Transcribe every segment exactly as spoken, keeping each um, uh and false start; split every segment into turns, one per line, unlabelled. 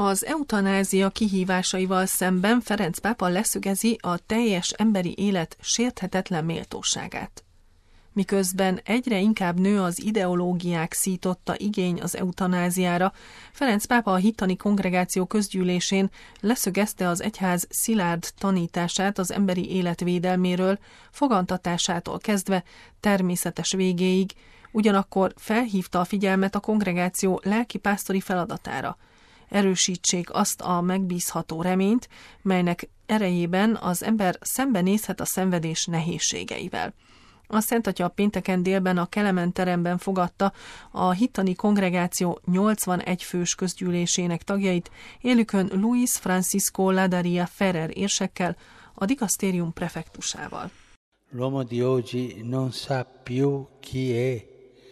Az eutanázia kihívásaival szemben Ferenc pápa leszögezi a teljes emberi élet sérthetetlen méltóságát. Miközben egyre inkább nő az ideológiák szította igény az eutanáziára, Ferenc pápa a hittani kongregáció közgyűlésén leszögezte az egyház szilárd tanítását az emberi élet védelméről, fogantatásától kezdve természetes végéig, ugyanakkor felhívta a figyelmet a kongregáció lelkipásztori feladatára. Erősítsék azt a megbízható reményt, melynek erejében az ember szembenézhet a szenvedés nehézségeivel. A Szent Atya pénteken délben a Kelemen teremben fogadta a hittani kongregáció nyolcvanegy fős közgyűlésének tagjait, élükön Luis Francisco Ladaria Ferrer érsekkel, a dikasztérium prefektusával.
L'uomo di oggi non sa più chi è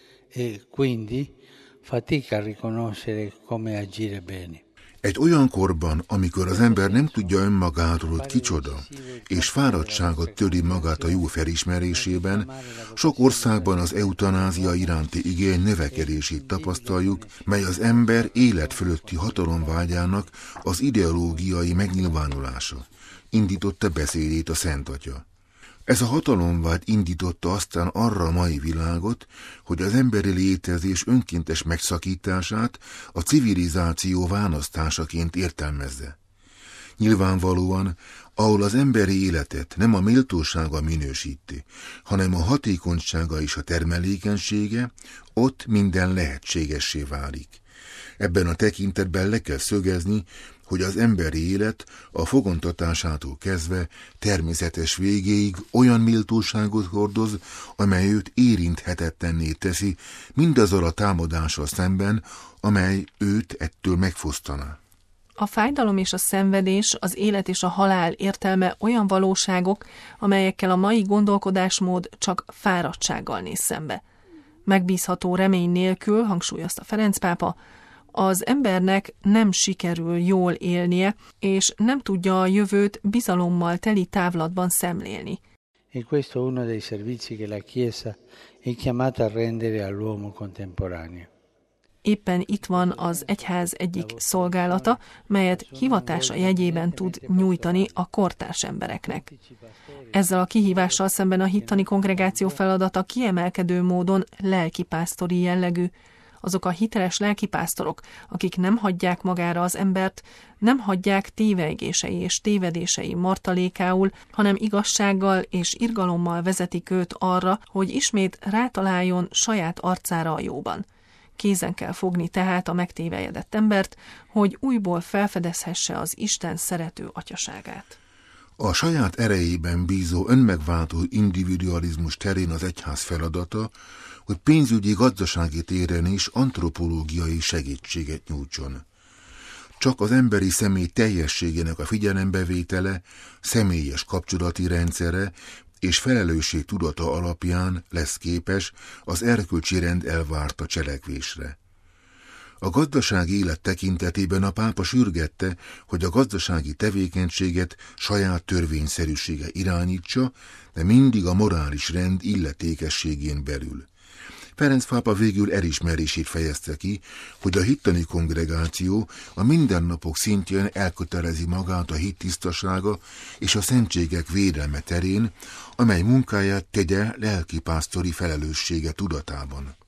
e quindi fatica a riconoscere come agire bene.
Egy olyan korban, amikor az ember nem tudja önmagáról, hogy kicsoda, és fáradtságot töri magát a jó felismerésében, sok országban az eutanázia iránti igény növekedését tapasztaljuk, mely az ember élet fölötti hatalomvágyának az ideológiai megnyilvánulása. Indította beszédét a Szent Atya. Ez a hatalomvágy indította aztán arra a mai világot, hogy az emberi létezés önkéntes megszakítását a civilizáció választásaként értelmezze. Nyilvánvalóan, ahol az emberi életet nem a méltósága minősíti, hanem a hatékonysága és a termelékenysége, ott minden lehetségessé válik. Ebben a tekintetben le kell szögezni, hogy az emberi élet a fogantatásától kezdve természetes végéig olyan méltóságot hordoz, amely őt érinthetetlenné teszi mindazzal a támadással szemben, amely őt ettől megfosztaná.
A fájdalom és a szenvedés, az élet és a halál értelme olyan valóságok, amelyekkel a mai gondolkodásmód csak fáradtsággal néz szembe. Megbízható remény nélkül, hangsúlyozta Ferenc pápa, az embernek nem sikerül jól élnie, és nem tudja a jövőt bizalommal teli távlatban szemlélni.
E questo è uno dei servizi che la Chiesa è chiamata a rendere all'uomo contemporaneo.
Éppen itt van az egyház egyik szolgálata, melyet hivatása jegyében tud nyújtani a kortárs embereknek. Ezzel a kihívással szemben a hittani kongregáció feladata kiemelkedő módon lelkipásztori jellegű. Azok a hiteles lelkipásztorok, akik nem hagyják magára az embert, nem hagyják tévejgései és tévedései martalékául, hanem igazsággal és irgalommal vezetik őt arra, hogy ismét rátaláljon saját arcára a jóban. Kézen kell fogni tehát a megtévejedett embert, hogy újból felfedezhesse az Isten szerető atyaságát.
A saját erejében bízó önmegváltó individualizmus terén az egyház feladata, hogy pénzügyi, gazdasági téren is antropológiai segítséget nyújtson. Csak az emberi személy teljességének a figyelembevétele, személyes kapcsolati rendszere és felelősség tudata alapján lesz képes az erkölcsi rend elvárta cselekvésre. A gazdasági élet tekintetében a pápa sürgette, hogy a gazdasági tevékenységet saját törvényszerűsége irányítsa, de mindig a morális rend illetékességén belül. Ferenc pápa végül elismerését fejezte ki, hogy a hittani kongregáció a mindennapok szintjén elkötelezi magát a hit tisztasága és a szentségek védelme terén, amely munkáját tegye lelkipásztori felelőssége tudatában.